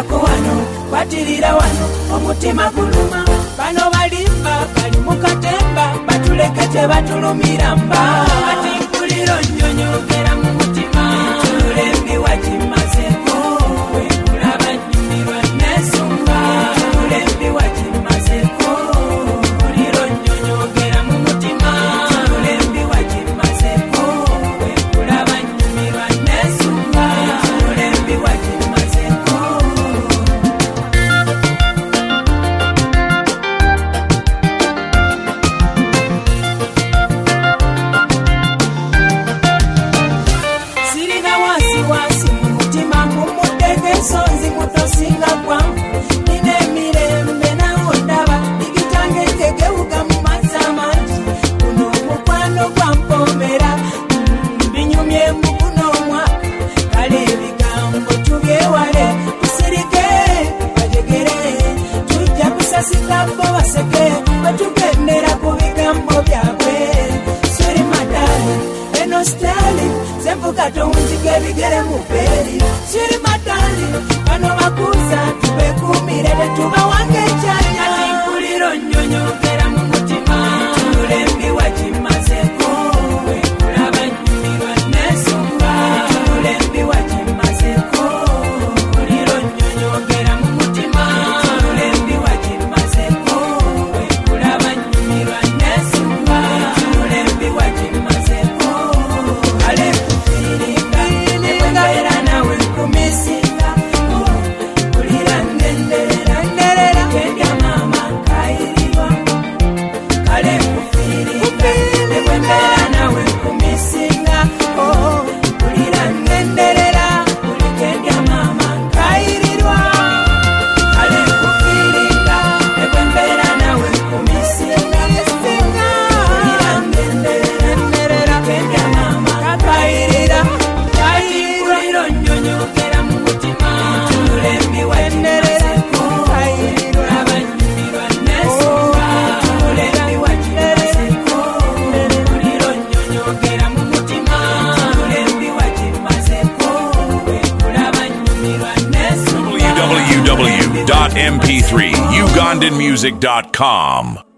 gezaako wano kwatirira wano omutima guluma bano balimba bali mu katemba batuleke tebatulumira mba ati mpuliro nnyonyogera mu mutima tulembi wagimazeko wekulaba nnyumirwa nesumba tulembi wagimazeko mpuliro nnyonyogera mu mutima tulembi wagimazeko wekulaba nnyumirwa nesumba tulembi wagimazeko sonzi mutosinga kwangu nine mirembe nawo ndaba ikitangekegeuka mu mazzi amangi kuno omukwano gwampomera binyumye mu guno omwaka kale ebigambo tubyewale tusirike bajegere tujja kusasika bo baseke bwetugendera ku bigambo byabwe siri madali eno stali semvuga tonzika ebigere mu beri siri madali bano bakuza tubekumire tetuba wange ekyanya ati mpuliro nnyonyogera mu mutima tulembi wagimazeko wekulaba nnyumirwa nesumba tulembi wagimazeko mpuliro nnyonyogera mu mutima tulembi wagimazeko wekulaba nnyumirwa nesumba tulembi wagimazeko ale kufiringa nekwembeera nawe nkumisinga kulira ndenderera kendya mama nkayirirwa kale kufiringa nekwembeera nawe nkumisinga kulira ndenderera kendya mama nkayirirwa kale kufiringa nekwembeera nawe nkumisinga kulira ndenderera kendya mama nkayirira mpuliro nnyonyogera mu mutima tulembi wagimazeko kulaba nnyumirwa nesumba tulembi wagimazeko mpuliro nnyonyogera mu mutima tulembi wagimazeko kulaba nnyumirwa nesumba www.mp3ugandanmusic.com